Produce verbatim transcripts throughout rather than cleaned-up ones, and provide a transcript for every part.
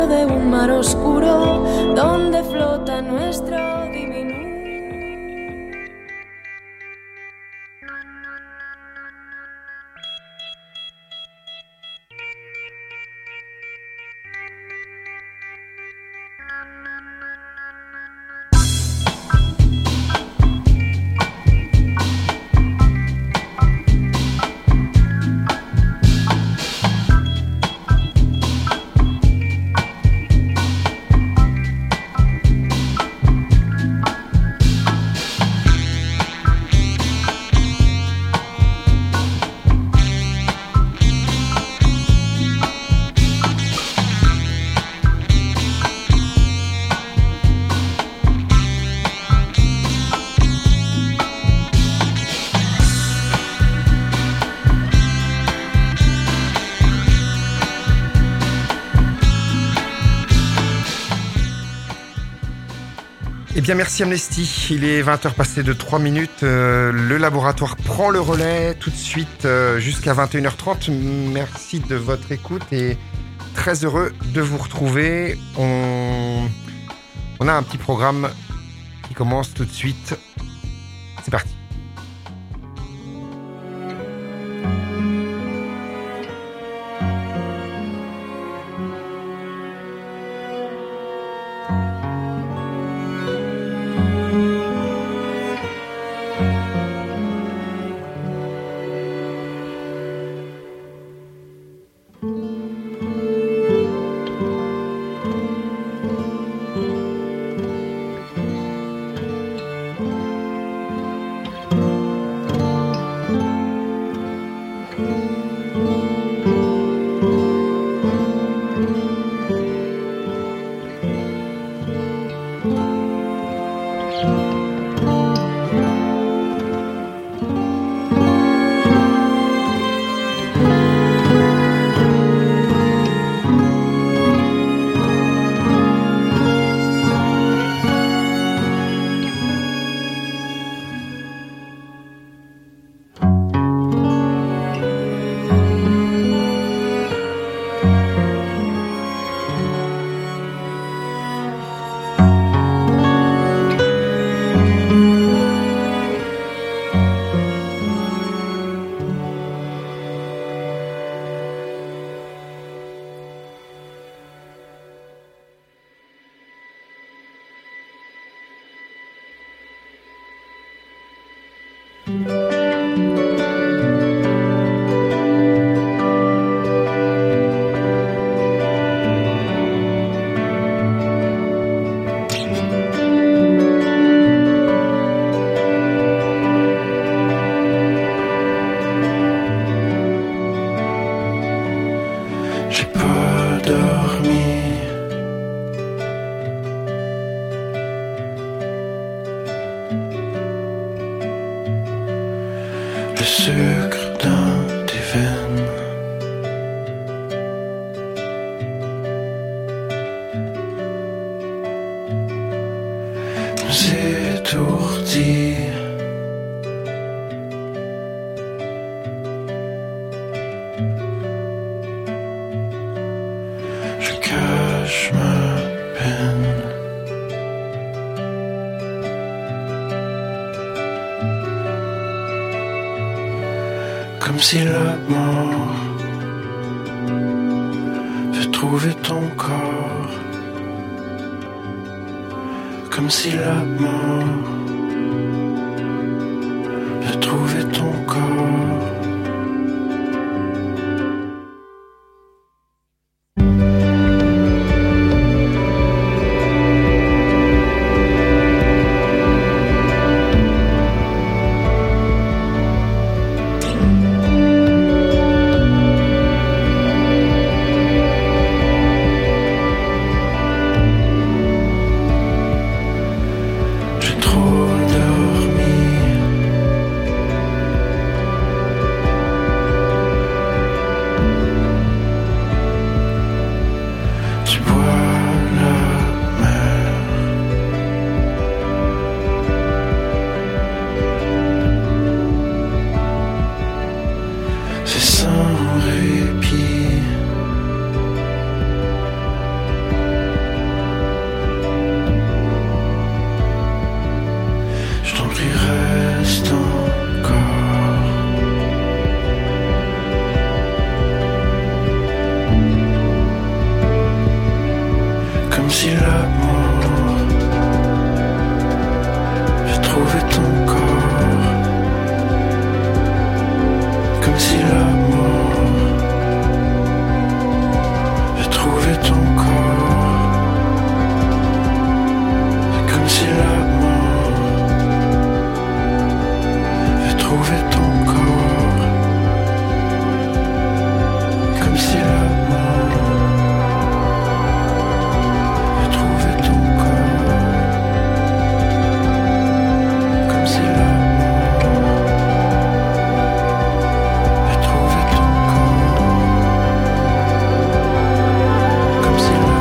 de un mar oscuro donde flota nuestro diminuto. Eh bien, merci Amnesty. Il est vingt heures passées de trois minutes. Euh, le laboratoire prend le relais tout de suite euh, jusqu'à vingt et une heures trente. Merci de votre écoute et très heureux de vous retrouver. On, on a un petit programme qui commence tout de suite. C'est parti. Le sucre dans tes veines, nous étourdit. Je cache ma peine. Comme si la mort veut trouver ton corps. Comme si la mort veut trouver ton corps. J'ai trop dormi. si la mort. J'ai trouvé ton corps. Comme si la mort. J'ai trouvé ton corps. Comme si la mort. J'ai trouvé ton corps. Comme si la mort. J'ai trouvé ton corps. Comme si la mort. J'ai trouvé ton corps. Comme si la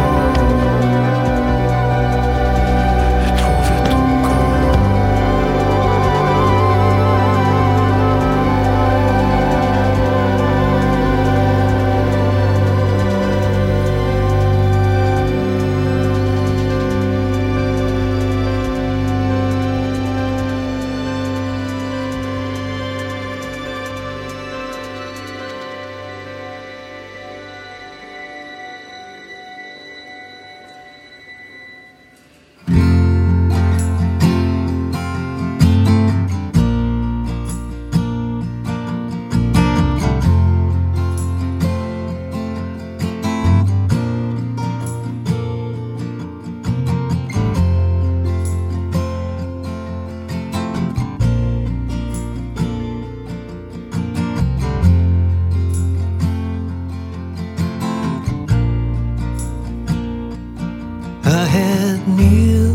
I had near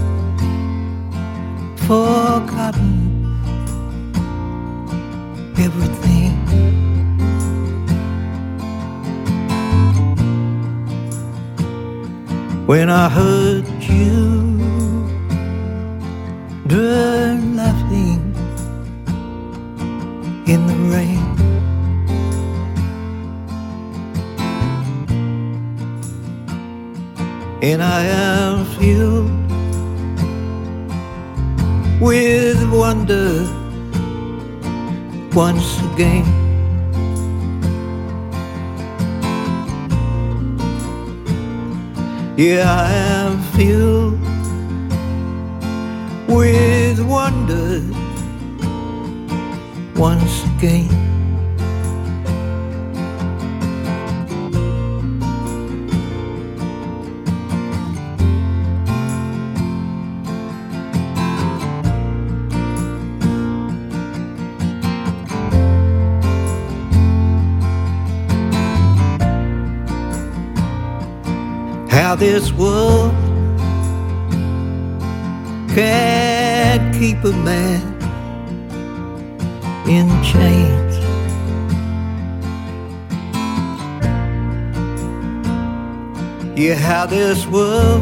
forgotten everything. When I heard you drown laughing in the rain. And I am filled with wonder once again. Yeah, I am filled with wonder once again. How this world can't keep a man in chains. Yeah, how this world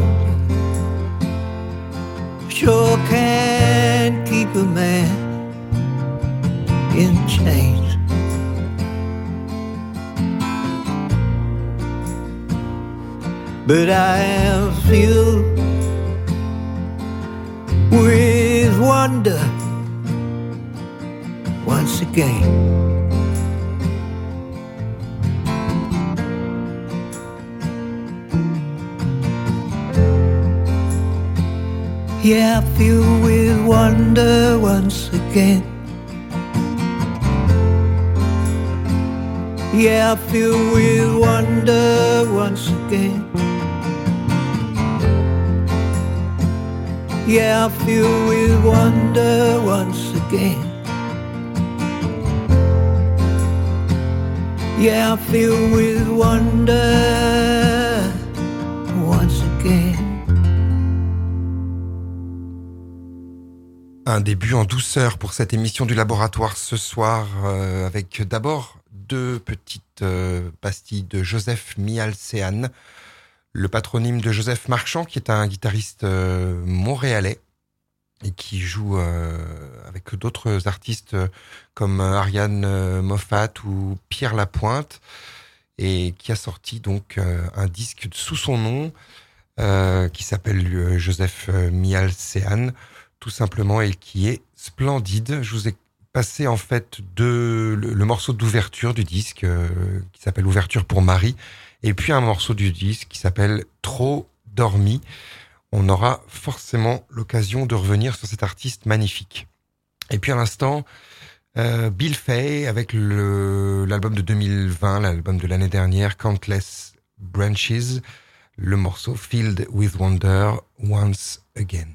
sure can't keep a man in chains. But I am filled with wonder once again. Yeah, filled with wonder once again. Yeah, filled with wonder once again. Yeah, I feel with wonder once again. Yeah, I feel with wonder once again. Un début en douceur pour cette émission du laboratoire ce soir, euh, avec d'abord deux petites euh, pastilles de Joseph Mialcean, le patronyme de Joseph Marchand, qui est un guitariste euh, montréalais et qui joue euh, avec d'autres artistes euh, comme Ariane euh, Moffat ou Pierre Lapointe, et qui a sorti donc euh, un disque sous son nom euh, qui s'appelle euh, Joseph Mialcean, tout simplement, et qui est splendide. Je vous ai passé en fait de, le, le morceau d'ouverture du disque euh, qui s'appelle Ouverture pour Marie, et puis un morceau du disque qui s'appelle Trop dormi. On aura forcément l'occasion de revenir sur cet artiste magnifique. Et puis à l'instant, euh, Bill Fay avec le, l'album de deux mille vingt, l'album de l'année dernière, Countless Branches, le morceau Filled with Wonder Once Again.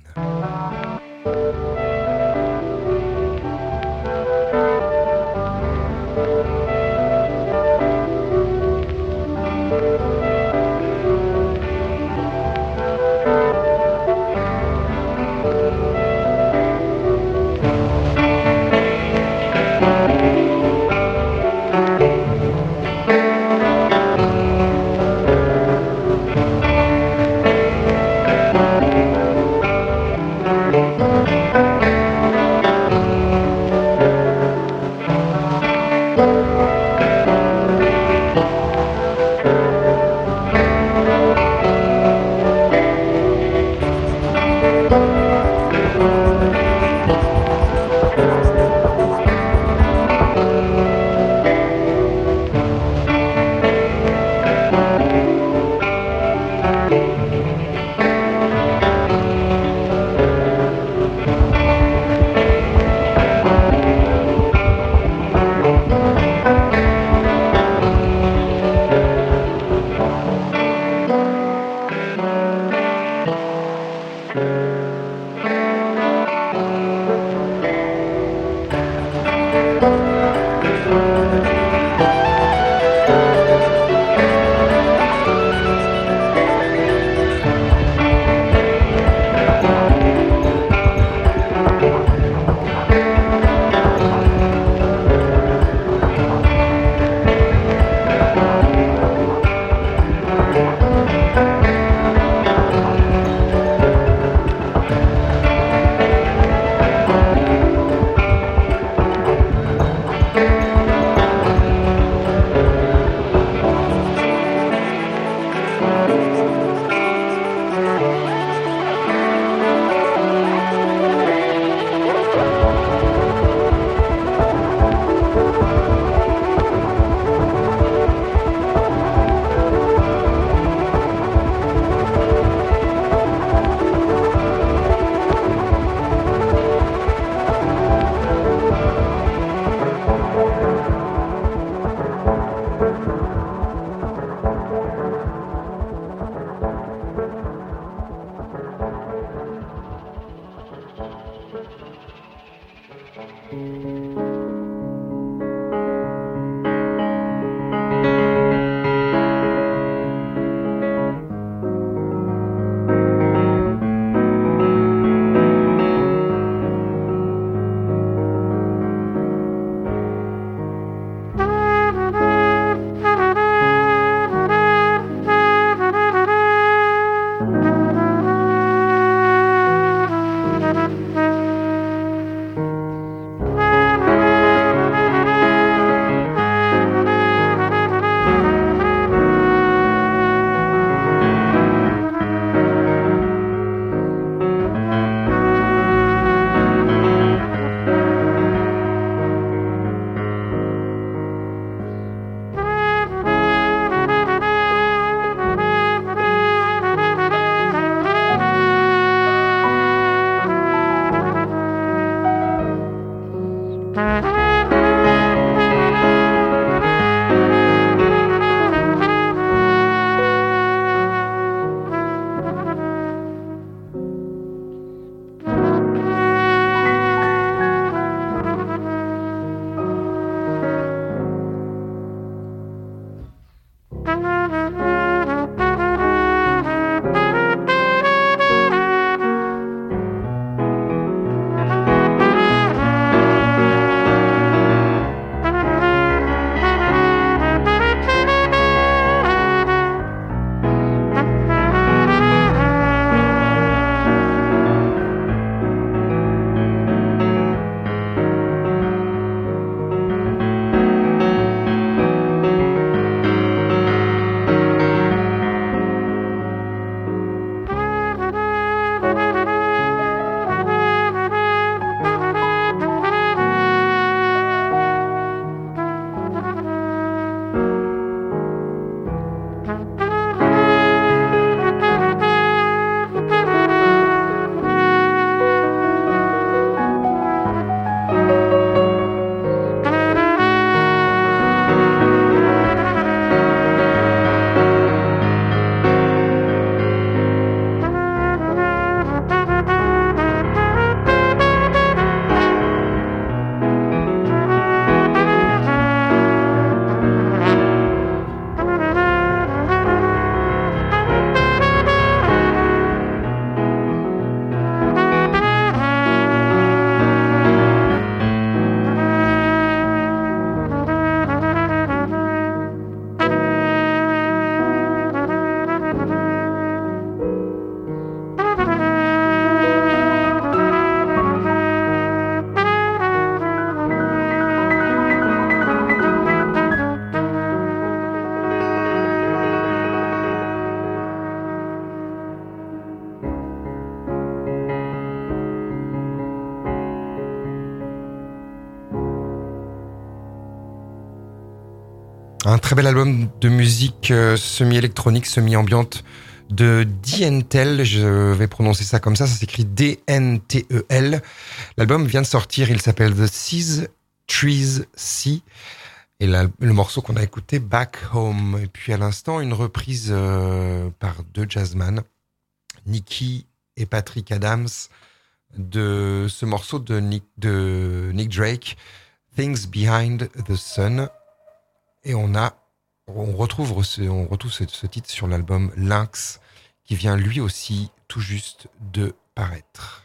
Un très bel album de musique euh, semi-électronique, semi-ambiante de D N T L. Je vais prononcer ça comme ça, ça s'écrit D N T E L. L'album vient de sortir, il s'appelle The Seas, Trees, Sea. Et la, le morceau qu'on a écouté, Back Home. Et puis à l'instant, une reprise euh, par deux jazzman, Nicky et Patrick Adams, de ce morceau de Nick, de Nick Drake, Things Behind the Sun. Et on a, on retrouve ce, on retrouve ce, ce titre sur l'album Lynx, qui vient lui aussi tout juste de paraître.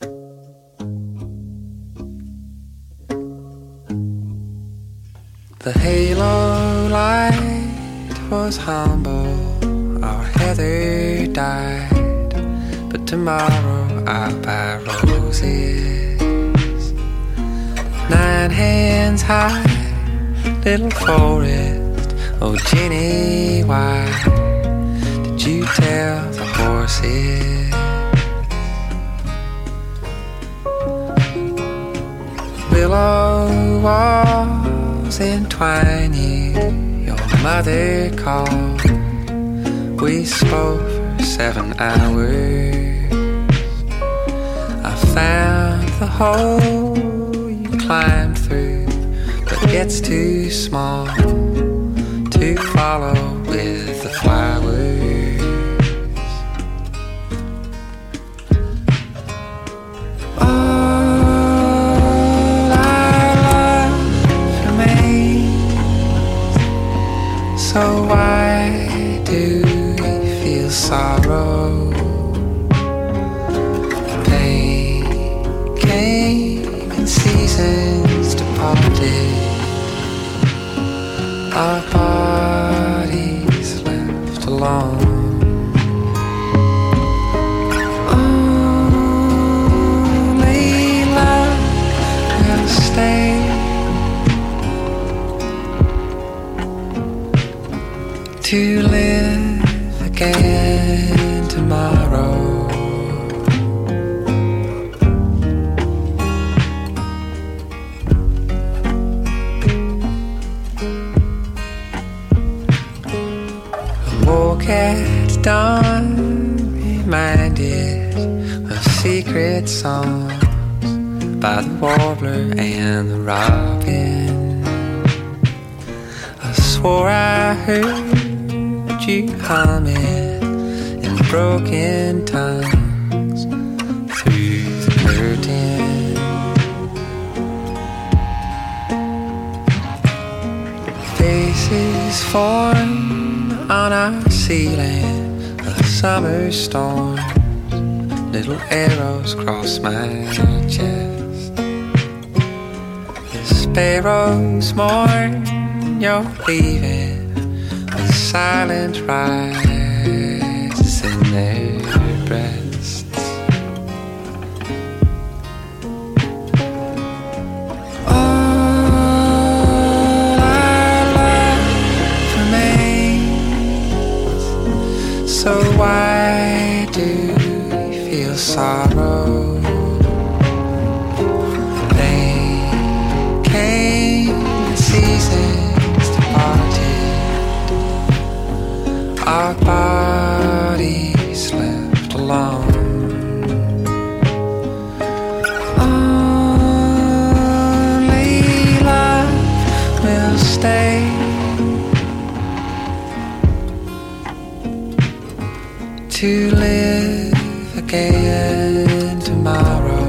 The halo light was humble, our heather died, but tomorrow I'll buy roses. Nine hands high, little forest, oh Jenny, why did you tell the horses? Willow walls entwine you, your mother called. We spoke for seven hours. I found the hole you climbed through, but it's too small to follow with the flowers. So why do we feel sorrow? Pain came in seasons departed. Our bodies left alone. Only love will stay. To live again tomorrow. I woke at dawn, reminded of secret songs by the warbler and the robin. I swore I heard you humming in broken tongues through the curtain. Faces form on our ceiling, a summer storm. Little arrows cross my chest. The sparrows mourn you're leaving. Silent rises in their breasts. All our life remains. So why do we feel sorrow? Pain came in seasons departed. Our bodies left alone. Only love will stay. To live again tomorrow.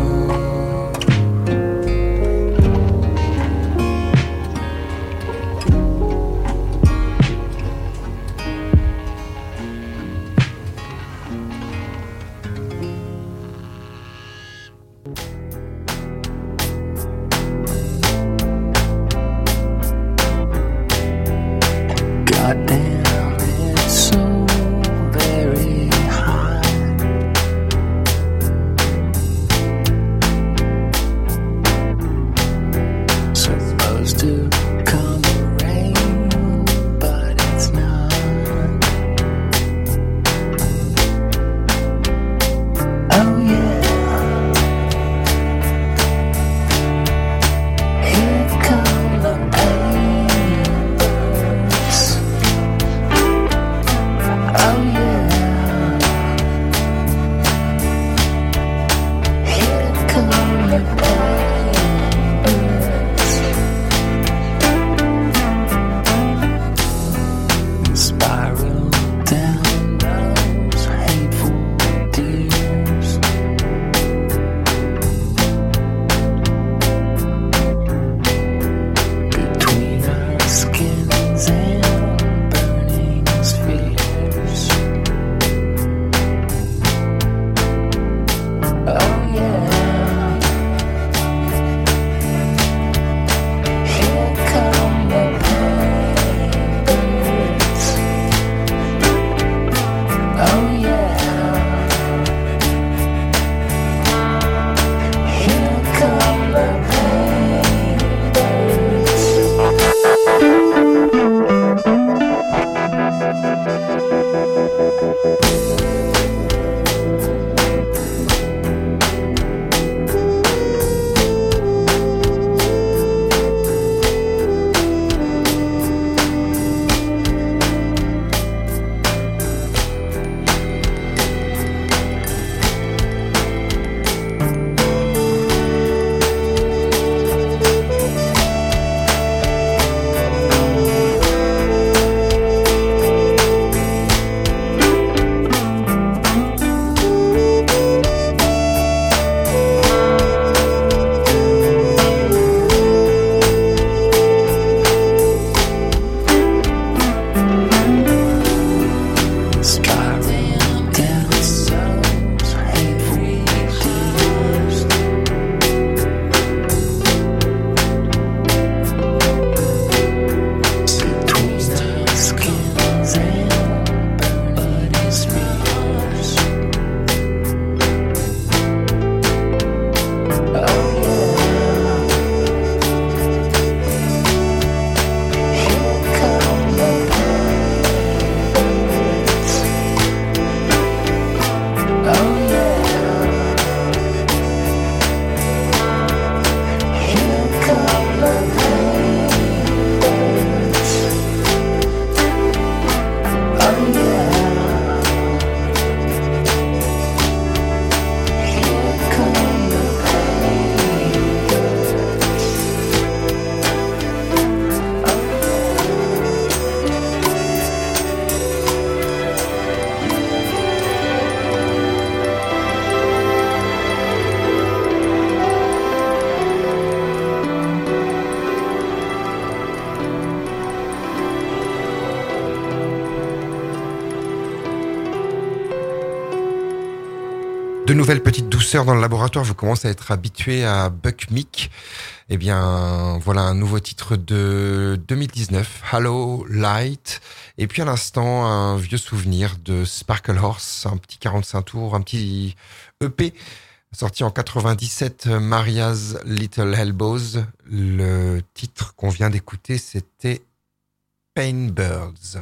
de nouvelles petites douceurs dans le laboratoire. Vous commencez à être habitué à Buck Meek. Eh bien, voilà un nouveau titre de deux mille dix-neuf, Hello Light. Et puis à l'instant, un vieux souvenir de Sparkle Horse, un petit quarante-cinq tours, un petit E P sorti en quatre-vingt-dix-sept, Maria's Little Elbows. Le titre qu'on vient d'écouter, c'était Pain Birds.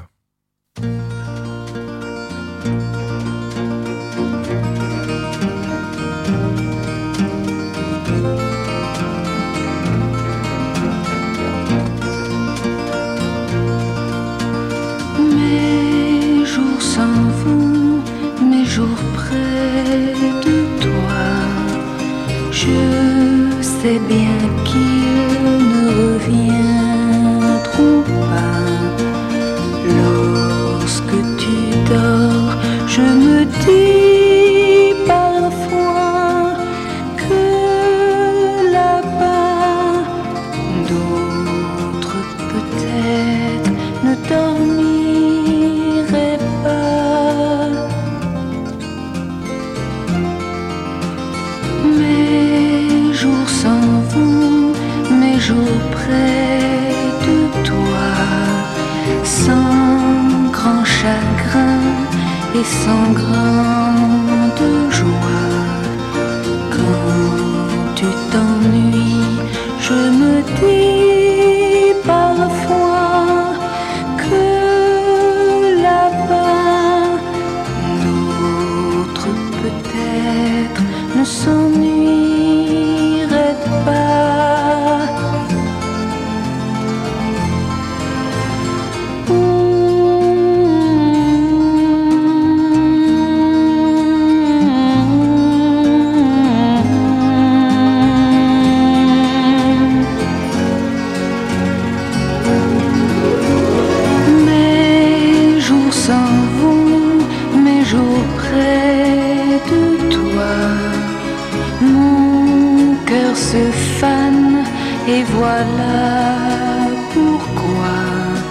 Mes jours s'en vont, mes jours près de toi. Je sais bien qu'ils ne reviendront pas. Lorsque tu dors, je me dis parfois que là-bas, d'autres peut-être ne dormiraient pas. Mes jours s'en vont, mes jours près de toi, sans grand chagrin et sans grande joie. Quand tu t'ennuies, je me dis parfois que là-bas, d'autres peut-être ne s'ennuieraient pas. Mes jours s'en vont, mes jours près de toi. Mon cœur se fane et voilà pourquoi.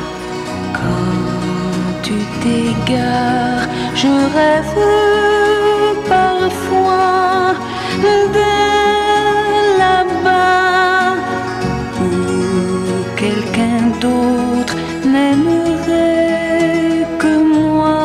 Quand tu t'égares, je rêve parfois d'un là-bas où quelqu'un d'autre n'aimerait que moi.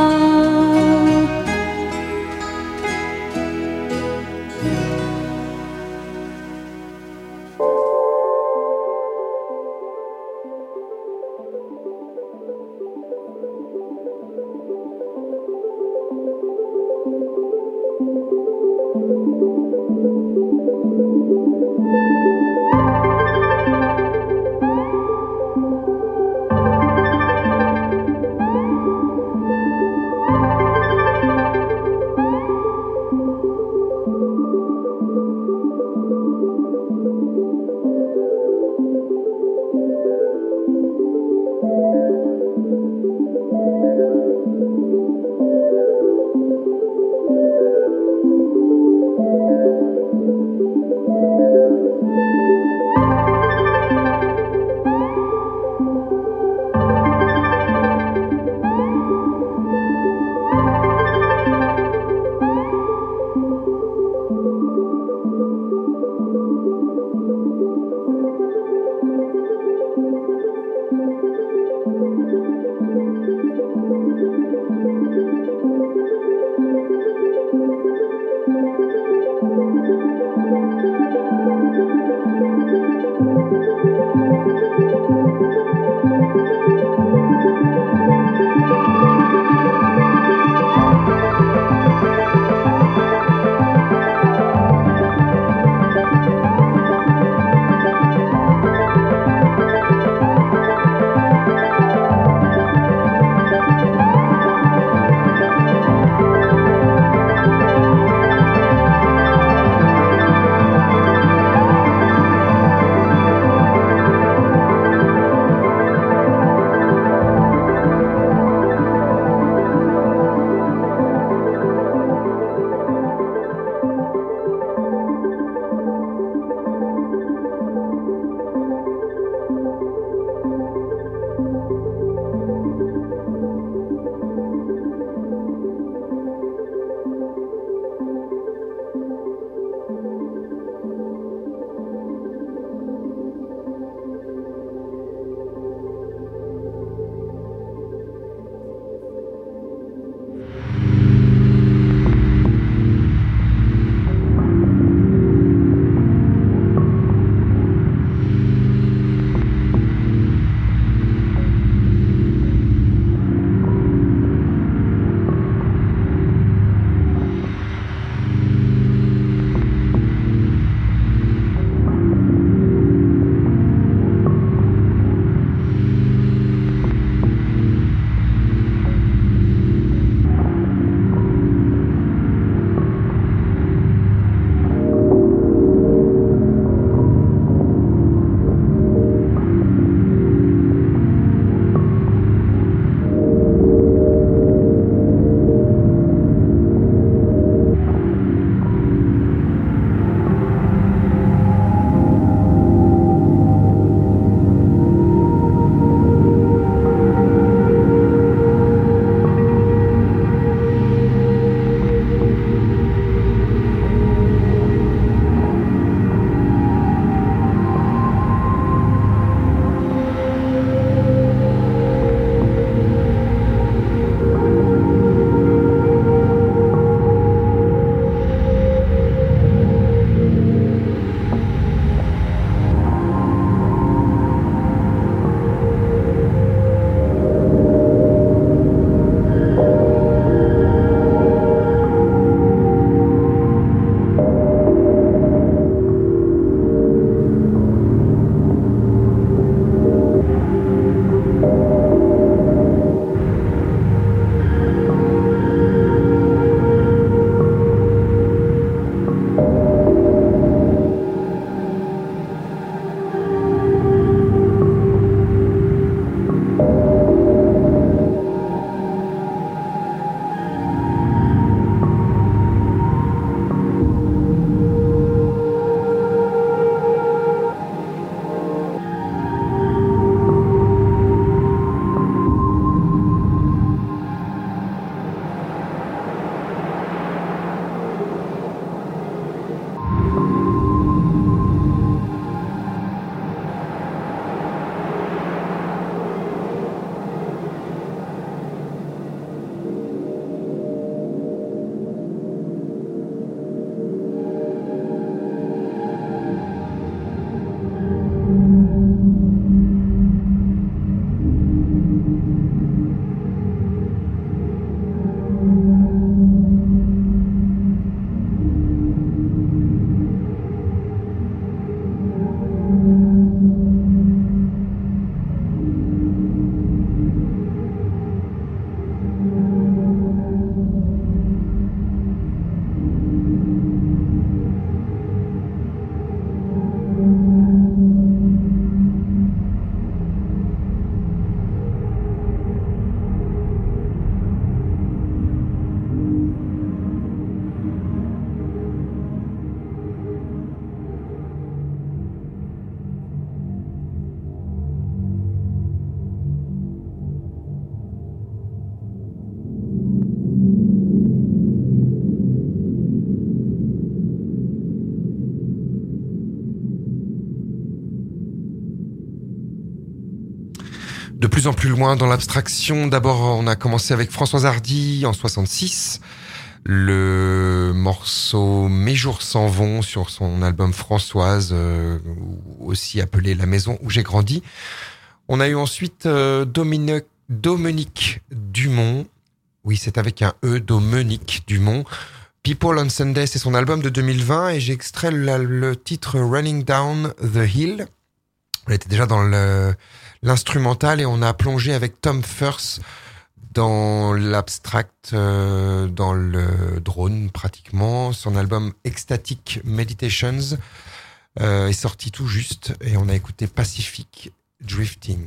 de plus en plus loin dans l'abstraction. D'abord, on a commencé avec Françoise Hardy en soixante-six. Le morceau Mes jours s'en vont sur son album Françoise, euh, aussi appelé La maison où j'ai grandi. On a eu ensuite euh, Dominique, Dominique Dumont. Oui, c'est avec un E, Dominique Dumont. People on Sunday, c'est son album de deux mille vingt et j'ai extrait le, le titre Running Down the Hill. On était déjà dans le, l'instrumental et on a plongé avec Tom Firth dans l'abstract, euh, dans le drone pratiquement. Son album Ecstatic Meditations euh, est sorti tout juste et on a écouté Pacific Drifting.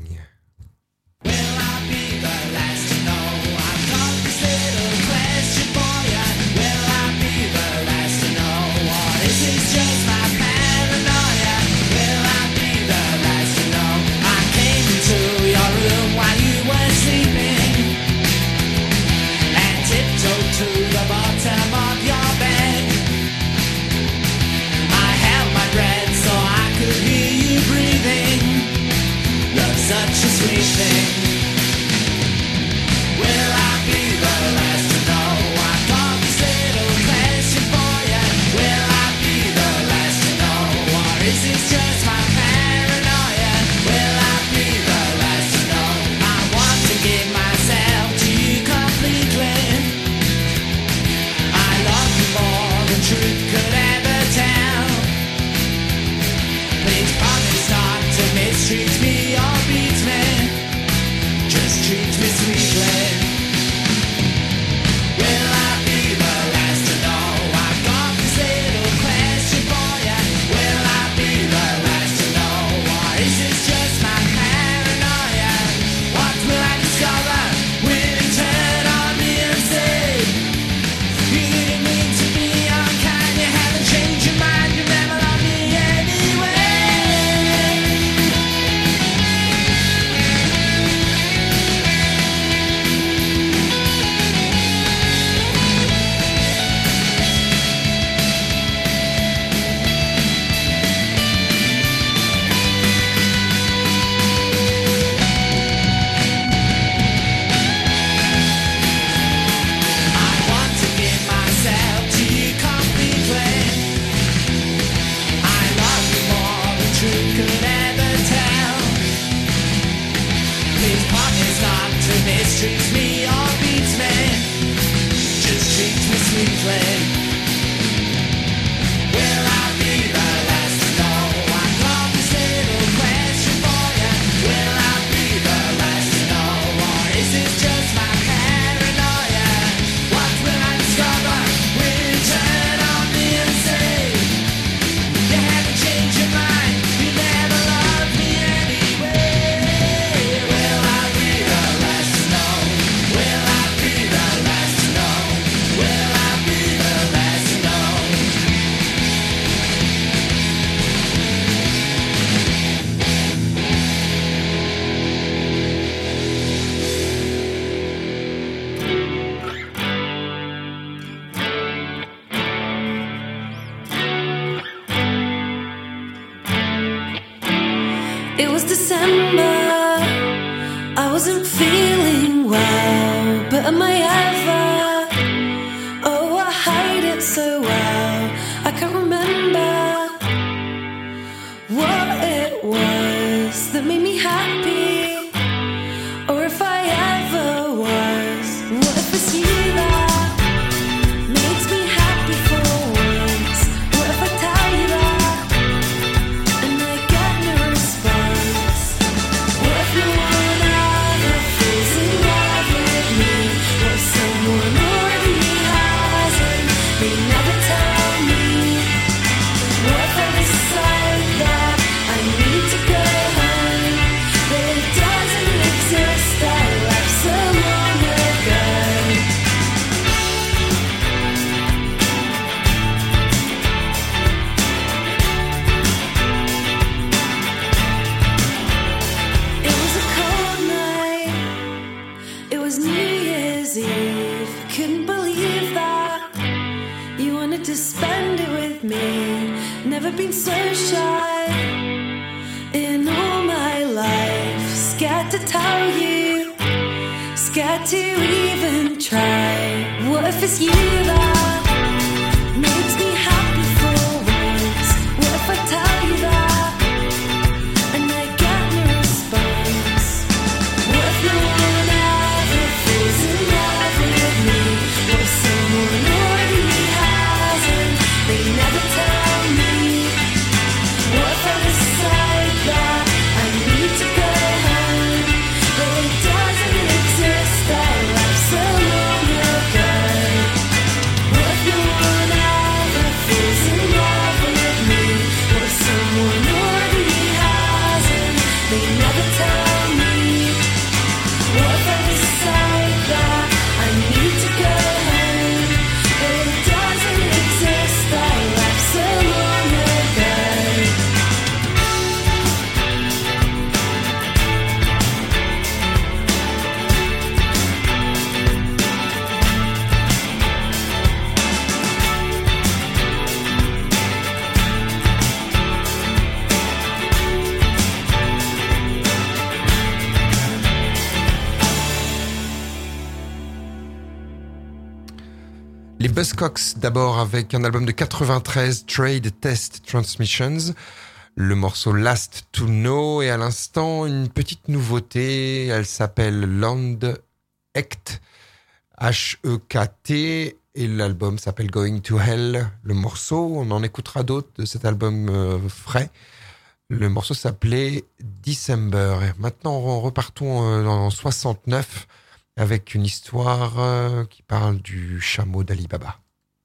Such a sweet thing. Will I be the last to know? I've got this little question for you. Will I be the last to know? Or is this just my paranoia? Will I be the last to know? I want to give myself to you completely. I love you more than truth could ever tell. Please promise not to mistreat me or beat me. Just treat me sweetly. Will I be the last to know? I've got this little question for you. Will I be the last to know? Or is this just my paranoia? What will I discover? Will it turn on me and say you didn't mean to be unkind? You haven't changed your mind. You never loved me anyway. Treats me or beats me. Just treat me sweetly. Will I be the last to know? I've got this little question for you. Will I be the last to know? Or is this just my paranoia? What will I discover? Will you turn on me and say you haven't changed your mind? You never loved me anyway. Will I be the last to know? Will I be the last to know? Will I be the last to know? It was December, I wasn't feeling well, but am I ever? Oh, I hide it so well, I can't remember what it was that made me happy, or if I ever was. What if it's you that makes me happy for once? What if I tell you that and I get no response? What if no one ever falls in love with me? What if someone already has and they never tell me? What if I decide that I need to go home, but it doesn't exist, I left so long ago? It was a cold night, it was New Year's Eve. Couldn't believe that you wanted to spend it with me. Never been so shy in all my life, scared to tell you? Scared to even try. What if it's you that makes me happy for once? What if I tell you that and I get no response? What if no one ever falls in love with me? What if someone already has and they never tell me? What if I decide that I need to go home, but it doesn't exist, our life so long ago? What if no one ever falls in love with me? What if someone already has and they never tell me? What if I decide that I need to go home, but it doesn't exist, our life so long ago? Les Buzzcocks d'abord avec un album de quatre-vingt-treize, Trade Test Transmissions, le morceau Last to Know, et à l'instant une petite nouveauté, elle s'appelle Land Ect, H E K T, et l'album s'appelle Going to Hell. Le morceau, on en écoutera d'autres de cet album euh, frais. Le morceau s'appelait December. Et maintenant repartons euh, en soixante-neuf avec une histoire euh, qui parle du chameau d'Ali Baba.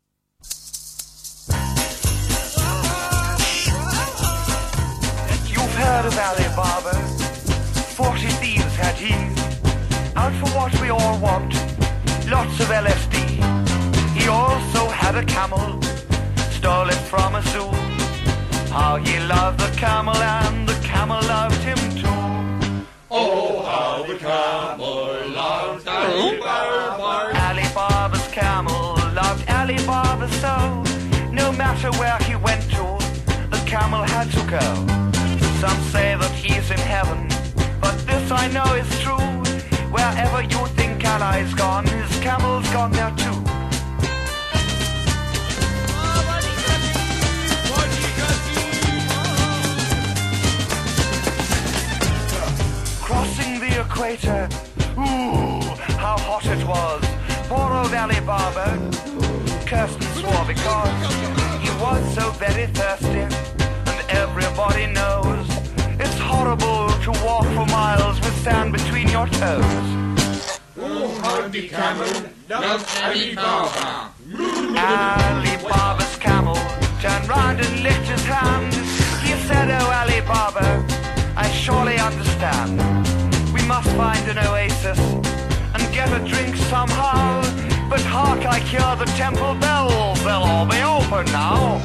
You've heard of Ali Baba. Forty thieves had he. Out for what we all want. Lots of L S D. He also had a camel. Stole it from a zoo. How he loved the camel and the camel loved him too. Oh, how the camel loved Ali Baba. Ali Baba's camel loved Ali Baba so. No matter where he went to, the camel had to go. Some say that he's in heaven, but this I know is true. Wherever you think Ali's gone, his camel's gone there too. Crossing the equator, ooh, how hot it was. Poor old Ali Baba cursed and swore because he was so very thirsty. And everybody knows it's horrible to walk for miles with sand between your toes. Oh, how the camel loved Ali Baba. Ali Baba's camel turned round and licked his hand. He said, oh Ali Baba, I surely understand. We must find an oasis and get a drink somehow. But hark, I hear the temple bells, they'll all be open now.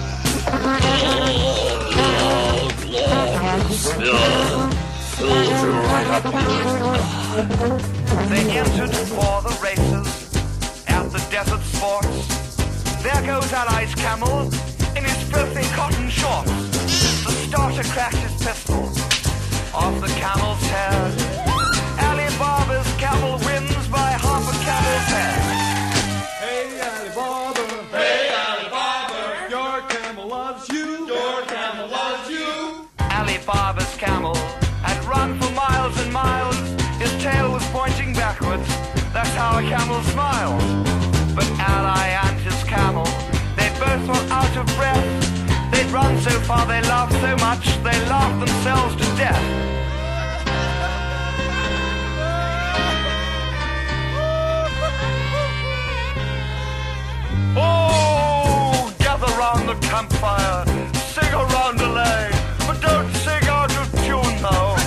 They entered for the races at the desert sports. There goes Ali's camel in his filthy cotton shorts. The starter cracked his pistol off the camel's head. Ali Baba's camel wins by half a camel's head. Hey, Ali Baba. Hey, Ali Baba. Your camel loves you. Your camel loves you. Ali Baba's camel had run for miles and miles. His tail was pointing backwards. That's how a camel smiles. But Ali and his camel, they both were out of breath. They'd run so far, they laughed so much, they laughed themselves to death. Oh, gather round the campfire, sing a roundelay, but don't sing out of tune though.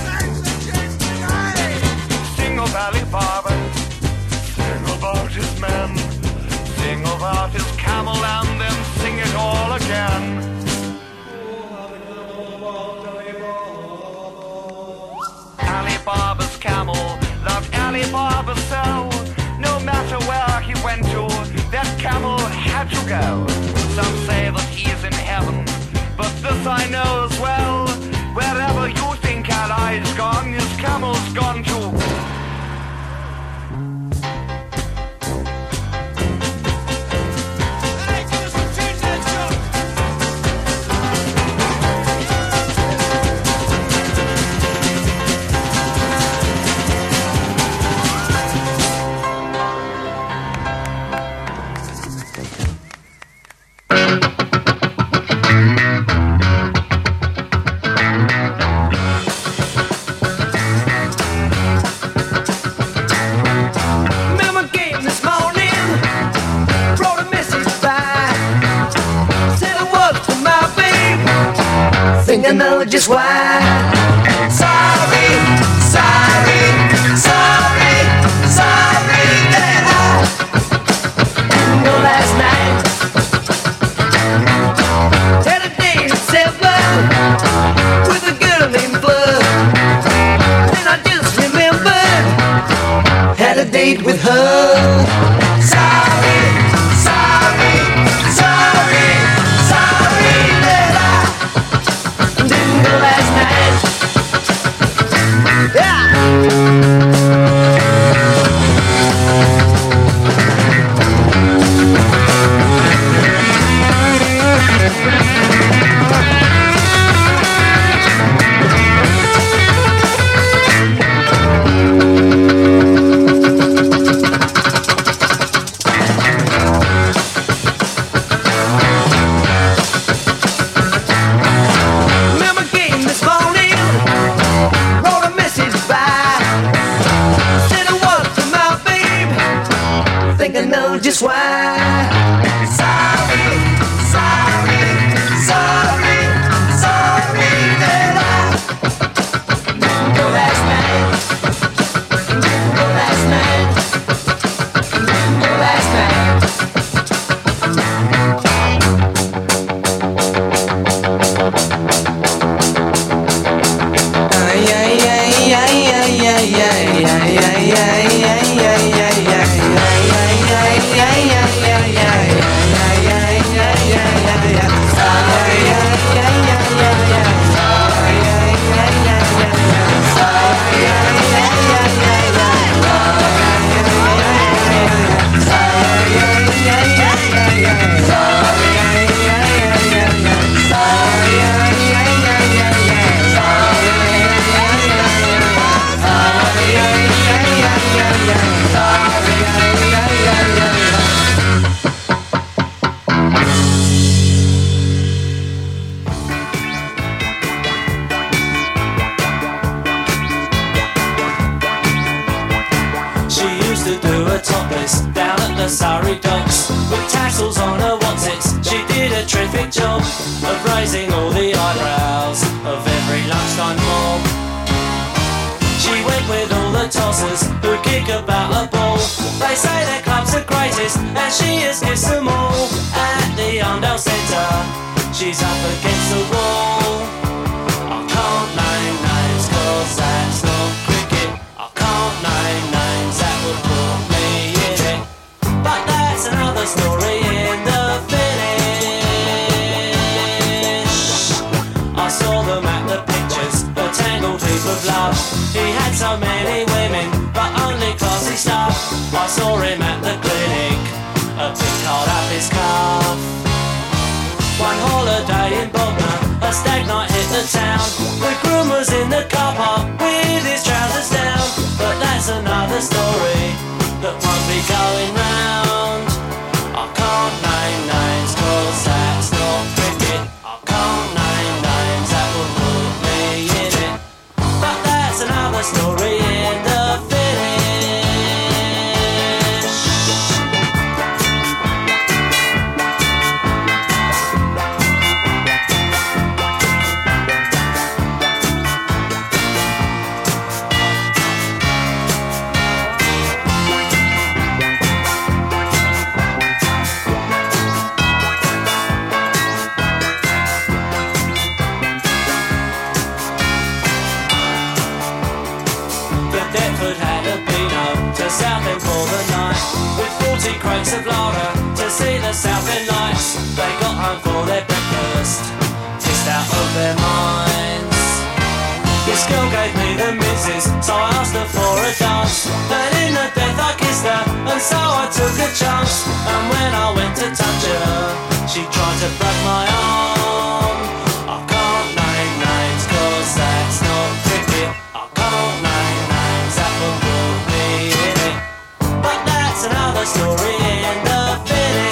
Sing of Ali Baba, sing about his men, sing about his camel and then sing it all again. Ali Baba's camel loved Ali Baba so. No matter where he went to, that camel had to go. Some say that he's in heaven, but this I know as well. Wherever you think Ali's gone, his camel's gone too. I know just why. Sorry, sorry, sorry, sorry that I didn't go last night. Had a date at seven with a girl named Bud. Then I just remembered, had a date with her. Sorry, sorry, sorry, sorry that I didn't go last night. Yeah. Just why. Sorry, sorry, sorry, sorry that I didn't go last night. Didn't go last night. Didn't go last night. Uh, yeah, yeah, yeah, yeah, yeah, yeah, yeah, yeah, yeah, yeah, yeah, yeah, yeah. Surrey docks with tassels on her whatsits. She did a terrific job of raising all the eyebrows of every lunchtime mob. She went with all the tossers who kick about a ball. They say their club's the greatest and she has kissed them all. At the Arndale Centre, she's up against the wall. I can't name names cause that's not cricket. I can't name names, that would put me in it. But that's another story in the finish. I saw them at the pictures, a tangled heap of love. He had so many women, but only classy stuff. I saw him at the clinic, a big card up his cuff. One holiday in Bognor, a stag night hit the town. The groom was in the car park with his trousers down. But that's another story that won't be going round. I can't name names cause that's not cricket. I can't name names, that would put me in it. But that's another story in the finish. Southend for the night with forty crates of lager to see the Southend lights. They got home for their breakfast, pissed out of their minds. This girl gave me the missus, so I asked her for a dance. And in the death I kissed her, and so I took a chance. And when I went to touch her, she tried to break my arm. I can't name names cause that's not cricket. I can't name names, that will put me in it. But that's another story in the finish.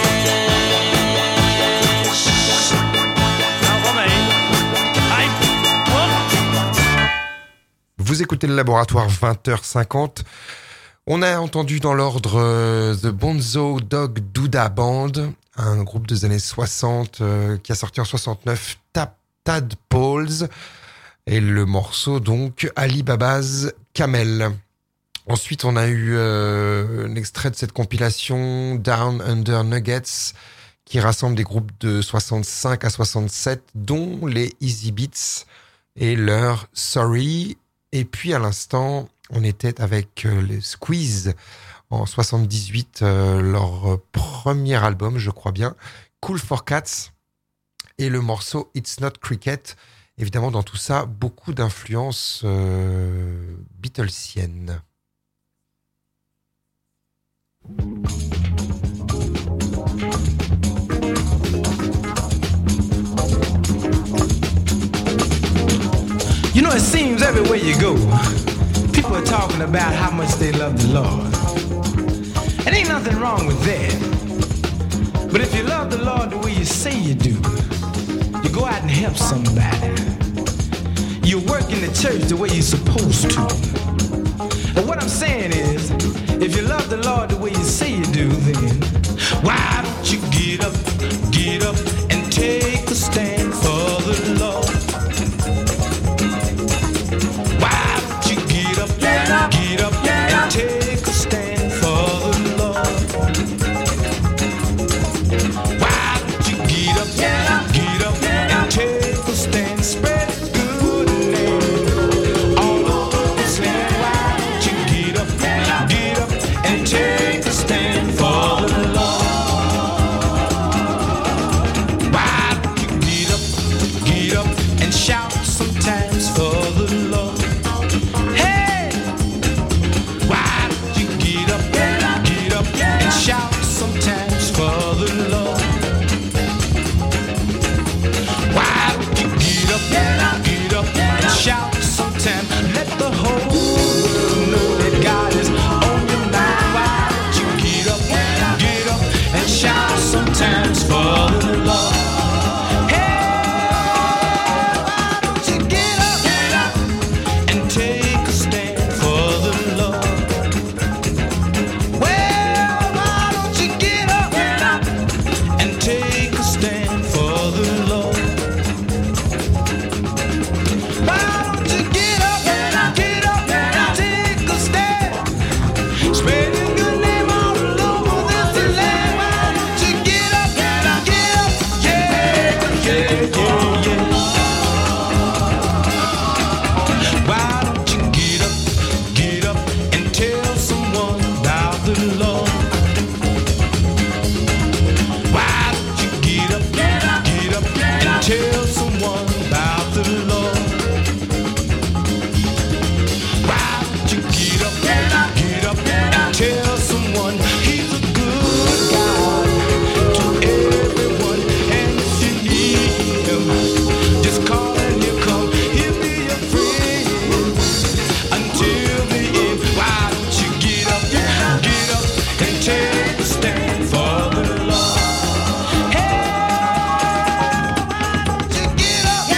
Not for me. Hey, what? Vous écoutez le Laboratoire vingt heures cinquante. On a entendu dans l'ordre euh, The Bonzo Dog Douda Band, un groupe des années soixante euh, qui a sorti en soixante-neuf Tap Tadpoles. Et le morceau, donc, Ali Baba's Camel. Ensuite, on a eu euh, un extrait de cette compilation, Down Under Nuggets, qui rassemble des groupes de soixante-cinq à soixante-sept, dont les Easy Beats et leur Sorry. Et puis, à l'instant, on était avec euh, les Squeeze en soixante-dix-huit, euh, leur premier album, je crois bien, Cool for Cats, et le morceau It's Not Cricket. Évidemment, dans tout ça, beaucoup d'influences euh, beatlesiennes. You know, it seems everywhere you go, people are talking about how much they love the Lord. And ain't nothing wrong with that. But if you love the Lord the way you say you do, you go out and help somebody. You work in the church the way you're supposed to. And what I'm saying is, if you love the Lord the way you say you do, then why don't you get up, get up and take a stand for the Lord? Why don't you get up, get up, get up and take a stand for the Lord? Why don't you get up, get up, get up and take a stand, spread the good name all over this land? Why don't you get up, get up and take a stand for the Lord? Why don't you get up, get up and shout sometimes for the Lord? Hey, why don't you get up, get up and shout sometimes for the Lord? Why don't you get up, get up and shout sometimes? Let the whole world know that God is on your mind. Why don't you get up, get up and shout sometimes for the Lord? Hey, why don't you get up, get up and take a stand for the Lord? Well, why don't you get up, get up and take a stand for the Lord? Why don't you get up, get up, get up and take a stand? Spread your good name all over this land. Why don't you get up, get up, get up? Yeah, yeah, yeah, yeah. Why don't you get up, get up and tell someone about the Lord? Why don't you get up, get up, get up and tell someone about the Lord? Why don't you get up, get up, get up and tell someone He's a good God to everyone? And if you need Him, just call and He'll come. He'll be your friend until the end. Why don't you get up, get up and take a stand for the Lord? Hey, why don't you get up,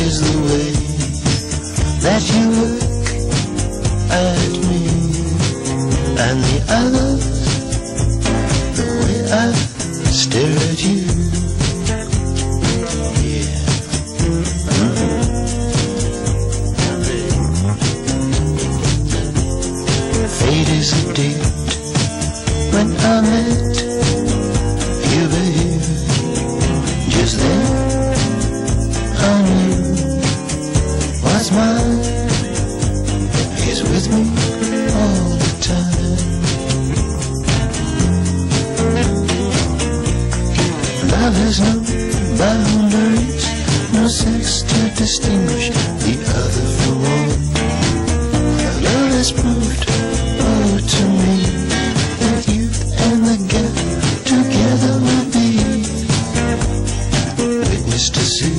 is the way that you look at me, and the other, the way I stare at you. Yeah. Mm-hmm. Fate is a date when I met you, babe. Just then I knew what's mine is with me all the time. Love has no boundaries, no sex to distinguish the other from one. Love has proved, oh, to me, that youth and the gap together will be witness to see.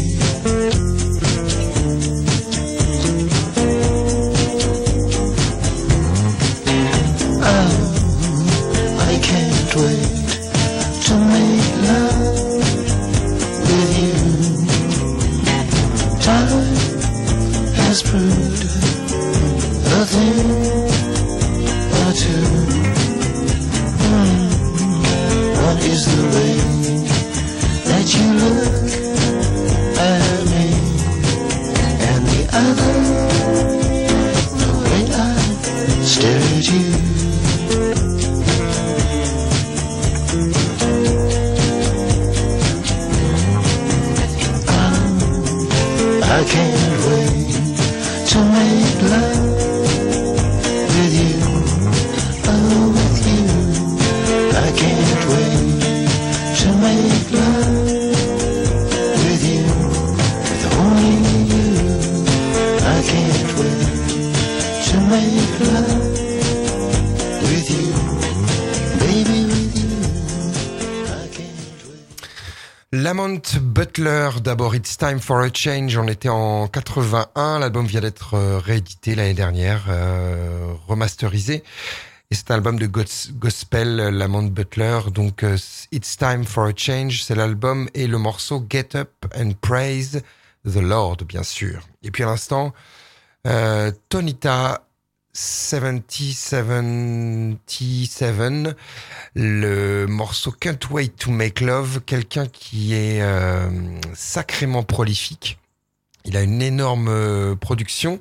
Lamont Butler, d'abord It's Time for a Change, on était en quatre-vingt-un, l'album vient d'être réédité l'année dernière, euh, remasterisé, et c'est un album de gos- gospel, Lamont Butler, donc euh, It's Time for a Change, c'est l'album et le morceau Get Up and Praise the Lord, bien sûr. Et puis à l'instant, euh, Tonita soixante-dix soixante-dix-sept, le morceau Can't Wait to Make Love, quelqu'un qui est euh, sacrément prolifique. Il a une énorme euh, production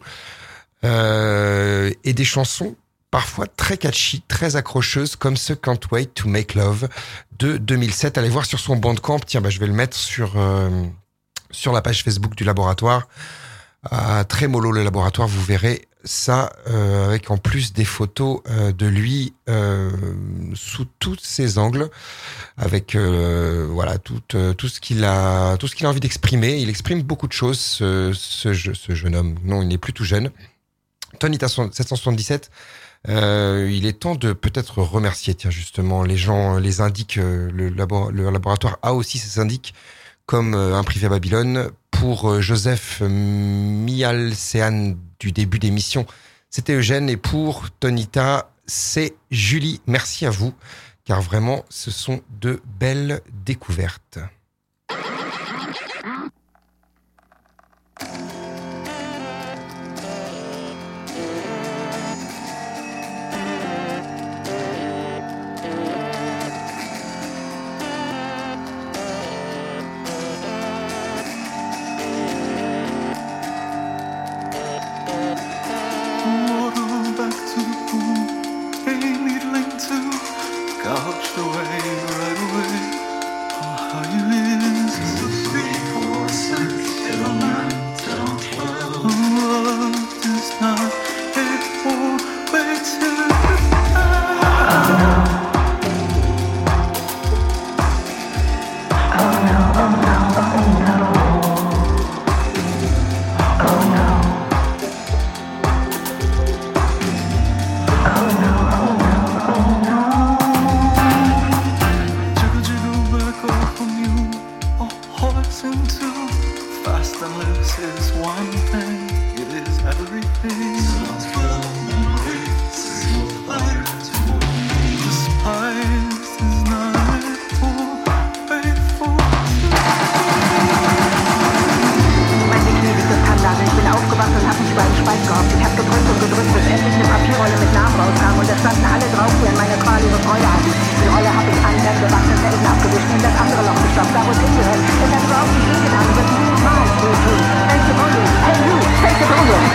euh, et des chansons parfois très catchy, très accrocheuses, comme ce Can't Wait to Make Love de deux mille sept. Allez voir sur son Bandcamp. Tiens, bah, je vais le mettre sur euh, sur la page Facebook du laboratoire. À Trémolo le laboratoire, vous verrez ça euh, avec en plus des photos euh, de lui euh, sous tous ses angles, avec euh, voilà tout euh, tout ce qu'il a tout ce qu'il a envie d'exprimer. Il exprime beaucoup de choses, ce, ce, ce jeune homme. Non, il n'est plus tout jeune. Tonita sept cent soixante-dix-sept. Euh, il est temps de peut-être remercier, tiens justement, les gens les indiques, le, labo- le laboratoire a aussi ses indiques comme euh, un privé à Babylone. Pour euh, Joseph Mialcéan du début d'émission, c'était Eugène, et pour Tonita, c'est Julie. Merci à vous, car vraiment, ce sont de belles découvertes. When Ich bin aufgewacht und hab mich über einen Spalt gehockt. Ich hab gedrückt und gedrückt, bis endlich eine Papierrolle mit Namen rauskam. Und da standen alle drauf, die an meiner Qual ihre Freude hatten. Die Rolle hab ich an den gewaschenen Felsen abgewischt, in das andere Loch gestopft, da wo es hingehört. Und dann überhaupt nicht wehgetan, wird niemals wehtun. Take the bullet. Hey you, take the bullet.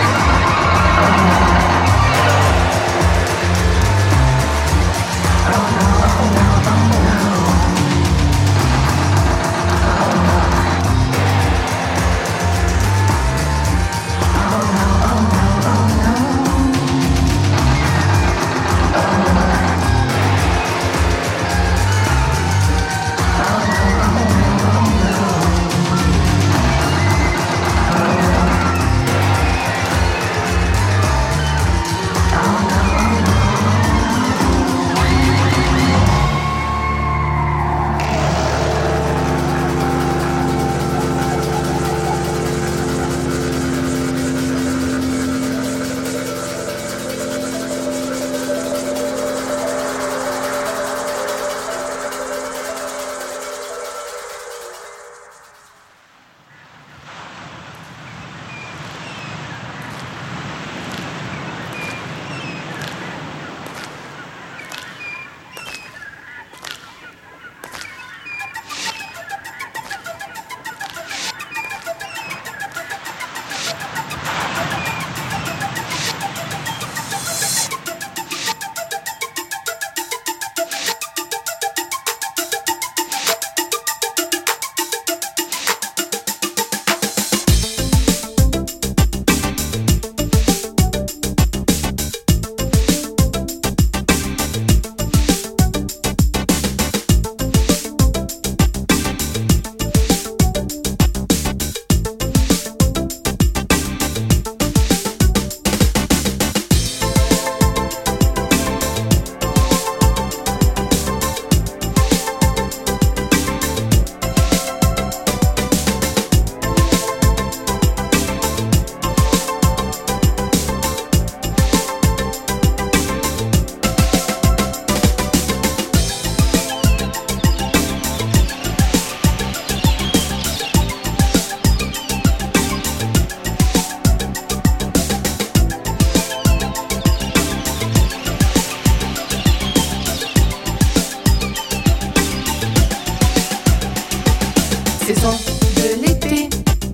Saison de l'été,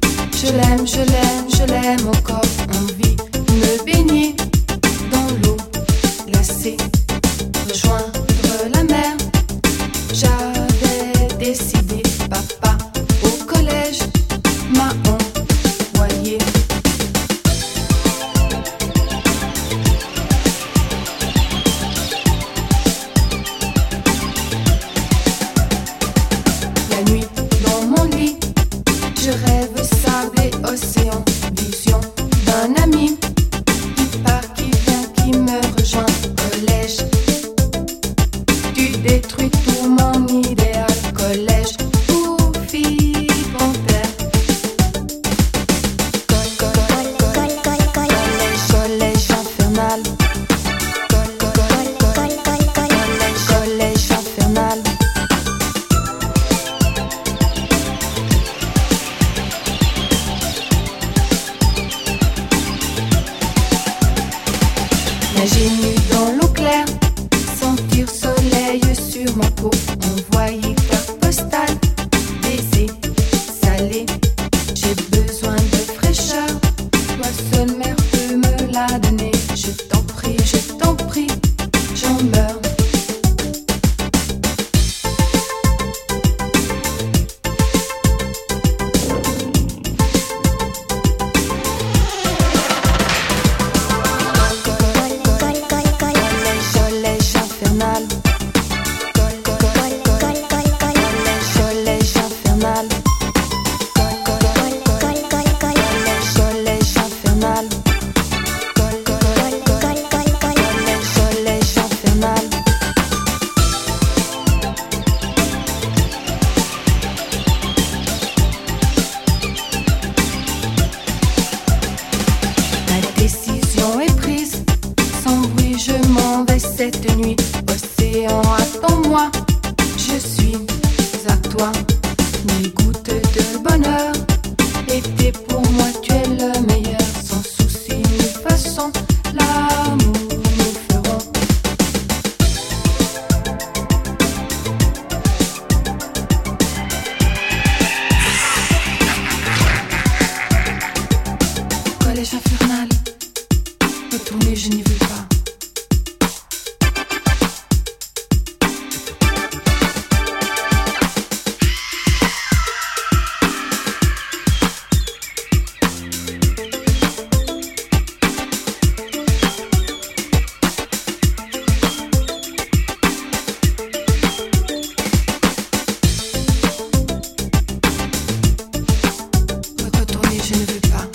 je l'aime, je l'aime, je l'aime encore. Envie de me baigner dans l'eau glacée, rejoindre la mer. J'avais décidé, papa, au collège m'a envoyé. La nuit, dans mon lit, je rêve sable et océan. Vision d'un ami qui part, qui vient, qui me rejoint. Collège, tu détruis tout mon idéal. Collège, pour fille panthère. Collège infernal. Collège infernal. Nager nu dans l'eau claire, sentir soleil sur ma peau, envoyer carte postale, baiser, salé. J'ai besoin de fraîcheur, toi seule mère peut me la donner. Je t'en prie, je t'en prie, j'en meurs. Collège Collège infernal. Retourner, je n'y veux pas. Retourner, je ne veux pas.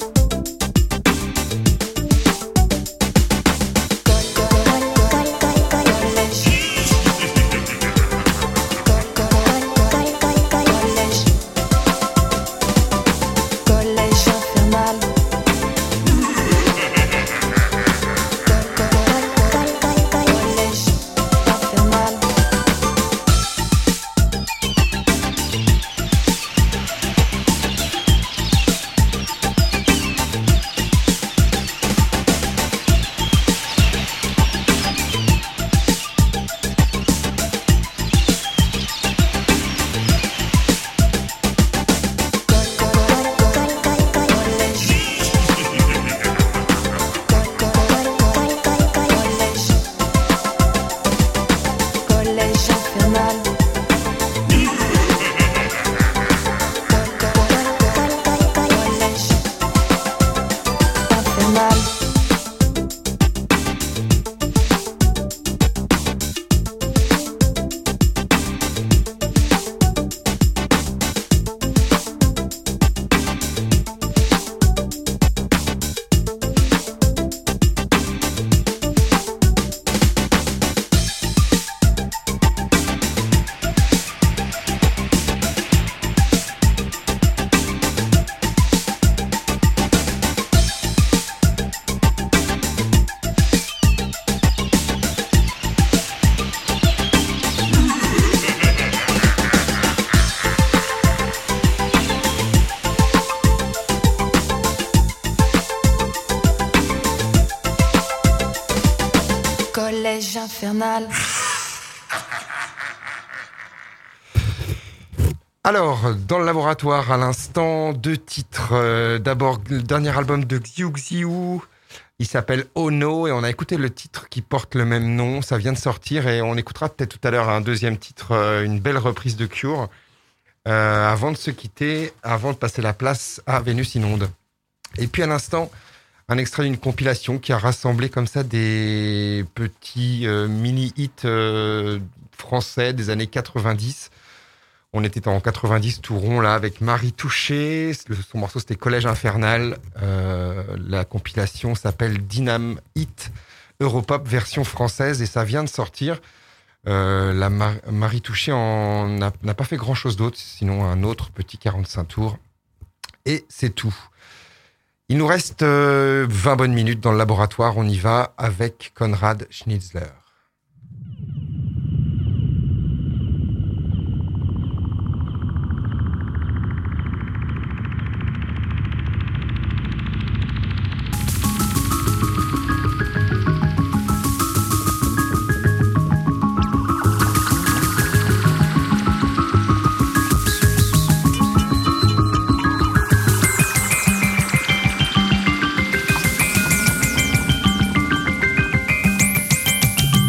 Collège infernal. Alors, dans le laboratoire, à l'instant, deux titres. Euh, d'abord, le dernier album de Xiu Xiu. Il s'appelle Oh No et on a écouté le titre qui porte le même nom. Ça vient de sortir et on écoutera peut-être tout à l'heure un deuxième titre, euh, une belle reprise de Cure. Euh, avant de se quitter, avant de passer la place à Vénus Inonde. Et puis à l'instant, un extrait d'une compilation qui a rassemblé comme ça des petits euh, mini-hits euh, français des années quatre-vingt-dix. On était en quatre-vingt-dix tout rond là avec Marie Touché. Son morceau c'était Collège Infernal. Euh, la compilation s'appelle Dynam Hit Europop version française et ça vient de sortir. Euh, la Mar- Marie Touché en n'a, n'a pas fait grand chose d'autre, sinon un autre petit quarante-cinq tours. Et c'est tout. Il nous reste euh, vingt bonnes minutes dans le laboratoire. On y va avec Konrad Schnitzler. Thank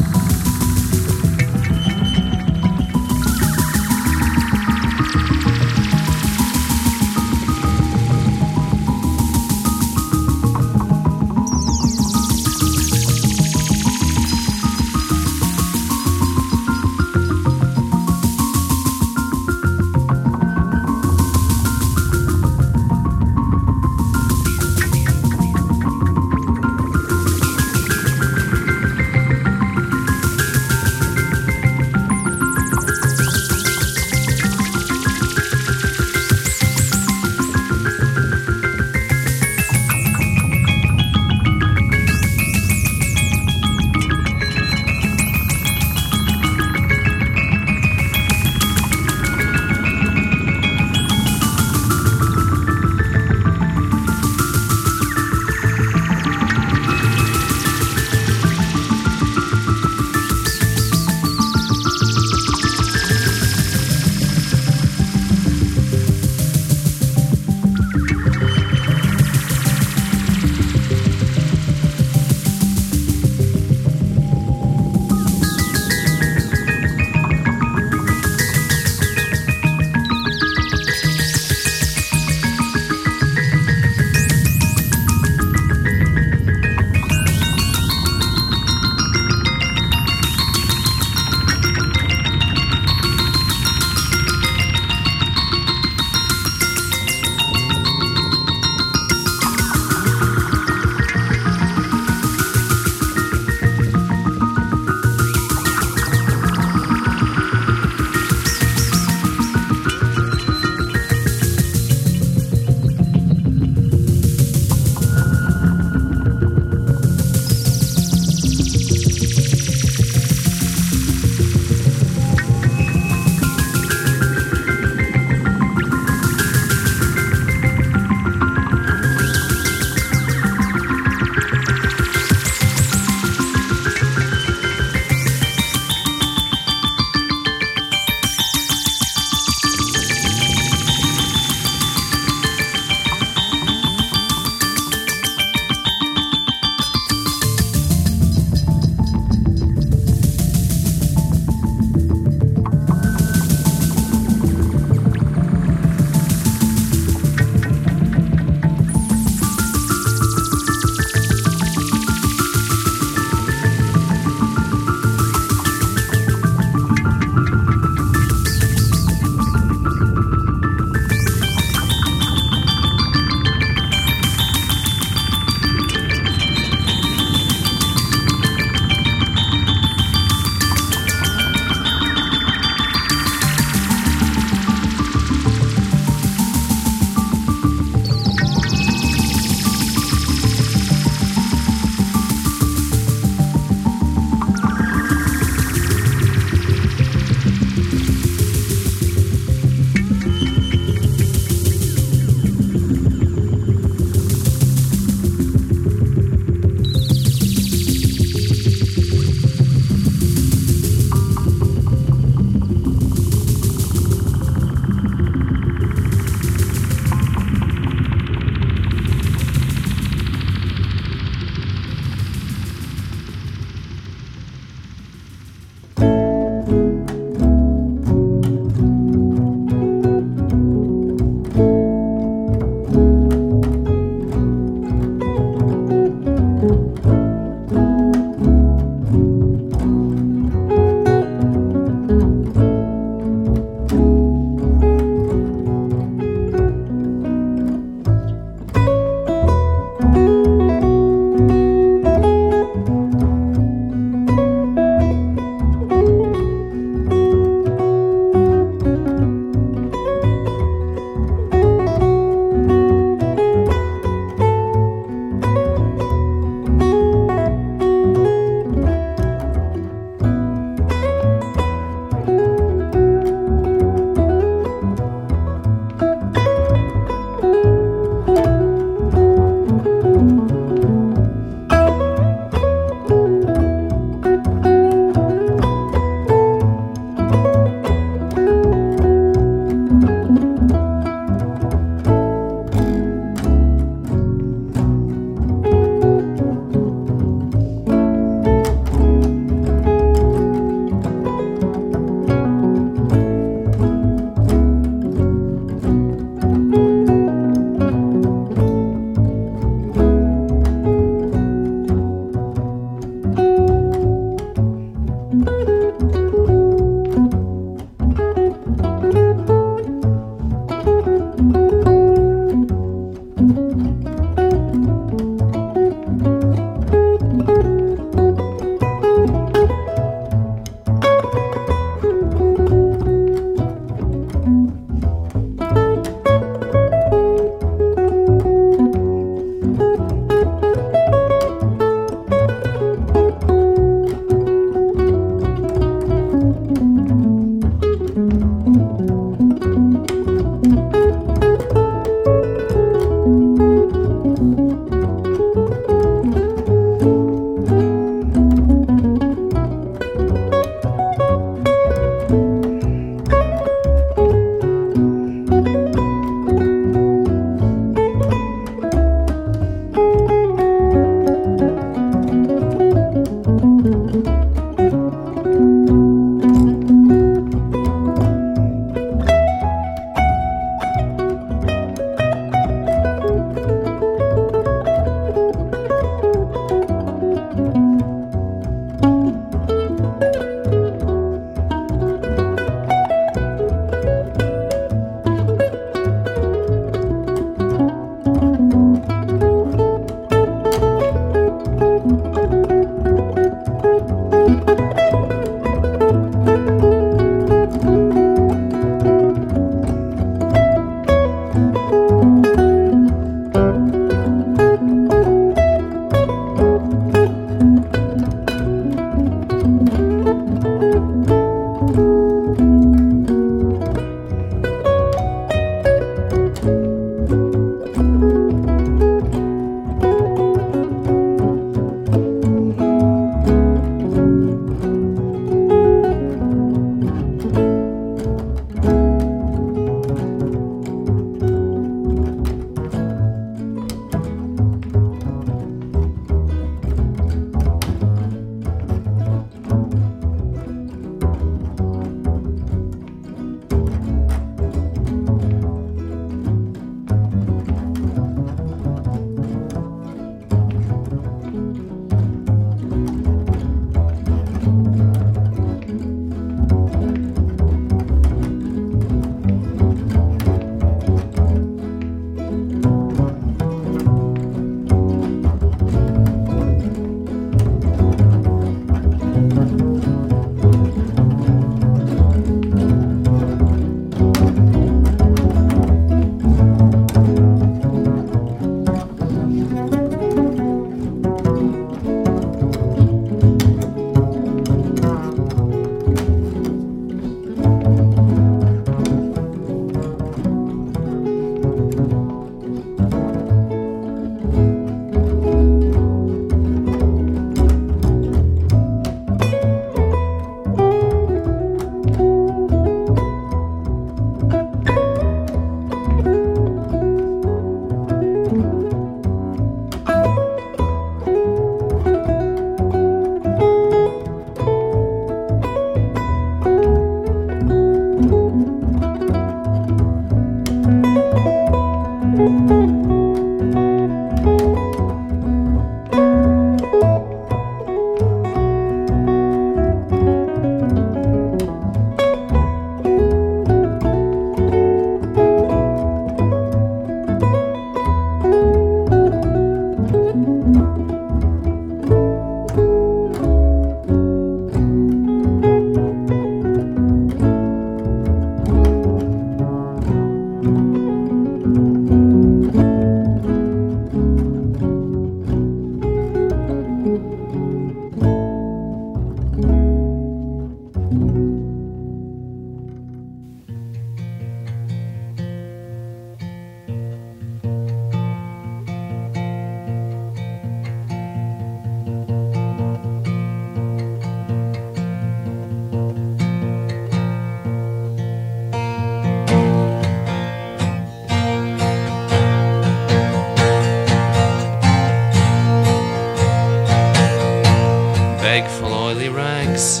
bag full of oily rags,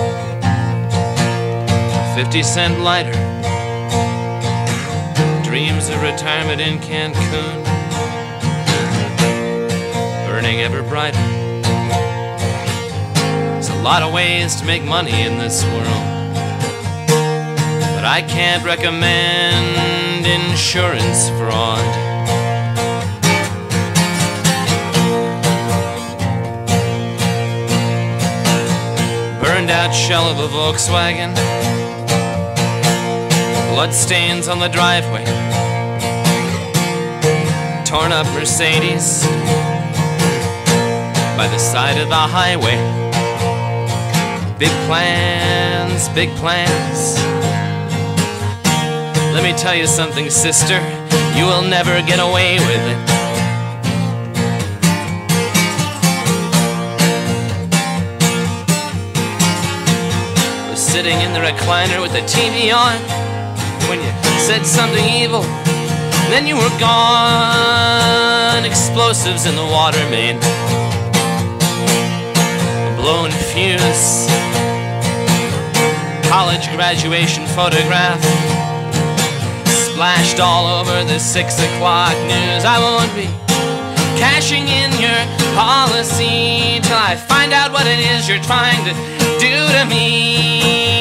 fifty cent lighter, dreams of retirement in Cancun, burning ever brighter. There's a lot of ways to make money in this world, but I can't recommend insurance fraud. Burned out shell of a Volkswagen, bloodstains on the driveway, torn up Mercedes by the side of the highway. Big plans, big plans. Let me tell you something, sister, you will never get away with it. Was sitting in the recliner with the T V on when you said something evil, then you were gone. Explosives in the water main, a blown fuse, college graduation photograph splashed all over the six o'clock news. I won't be cashing in your policy till I find out what it is you're trying to do to me.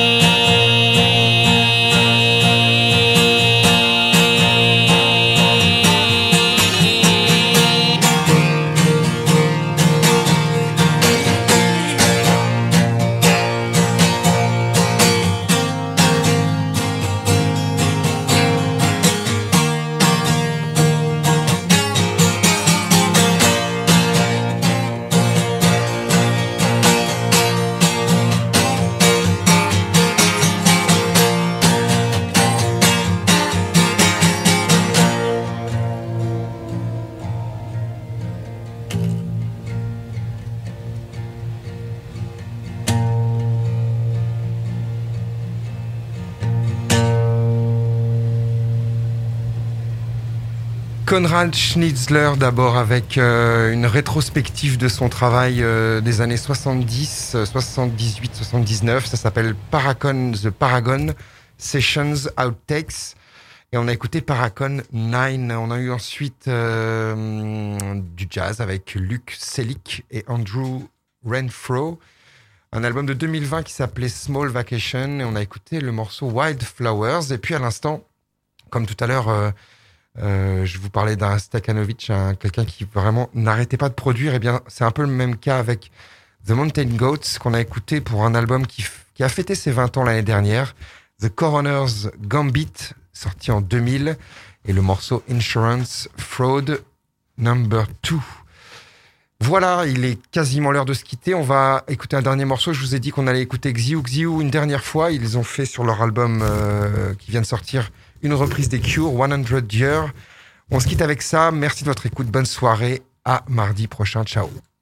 Konrad Schnitzler d'abord avec euh, une rétrospective de son travail euh, des années soixante-dix, soixante-dix-huit, soixante-dix-neuf. Ça s'appelle Paracon The Paragon Sessions Outtakes. Et on a écouté Paracon neuf. On a eu ensuite euh, du jazz avec Luke Selick et Andrew Renfro. Un album de deux mille vingt qui s'appelait Small Vacation. Et on a écouté le morceau Wildflowers. Et puis à l'instant, comme tout à l'heure... Euh, Euh, je vous parlais d'un Stakhanovic, un, quelqu'un qui vraiment n'arrêtait pas de produire. Eh bien, c'est un peu le même cas avec The Mountain Goats qu'on a écouté pour un album qui, qui a fêté ses vingt ans l'année dernière, The Coroner's Gambit, sorti en deux mille, et le morceau Insurance Fraud Number deux. Voilà, il est quasiment l'heure de se quitter. On va écouter un dernier morceau. Je vous ai dit qu'on allait écouter Xiu Xiu une dernière fois. Ils ont fait sur leur album euh, qui vient de sortir une reprise des Cure, cent Years. On se quitte avec ça. Merci de votre écoute. Bonne soirée. À mardi prochain. Ciao.